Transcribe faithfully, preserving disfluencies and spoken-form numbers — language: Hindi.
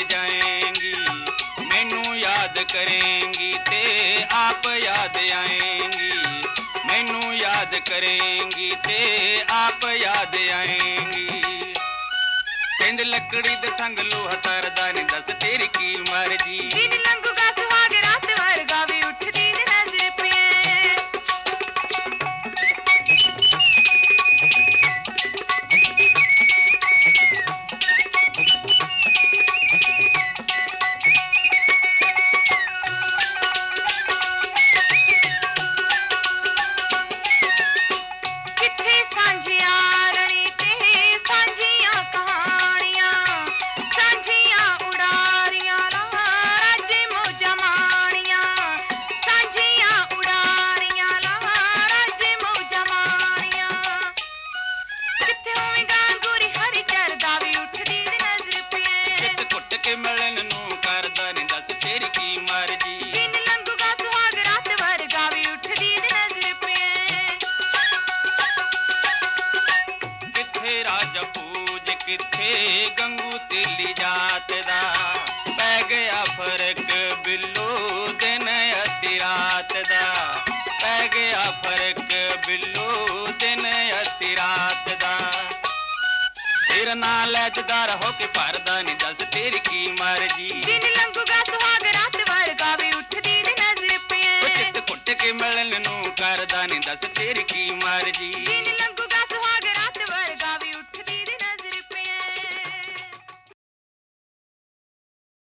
जाएंगी, मैनू याद करेंगी ते आप याद आएंगी, मैनू याद करेंगी ते आप याद आएंगी। पिंड लकड़ी दे संग लोहा तरदा नी, दस तेरी की मर्जी। दिन लंघूगा सुहाग रात वर्गा भी उठदी नी नजर पिए। किथे गंगू तिली जात दा पै गया फर्क बिल्लो दिन अती रात दा, पै गया फर्क बिल्लो दिन अती रात दा। तेरा ना लैजदार हो के भरदा नी, दस तेरी की मर्जी। दिन लंघूगा सुहाग रात वर्गा भी उठदी नी नजर पिए। चित कुट के मिलन नू करदा नी, दस तेरी की मर्जी।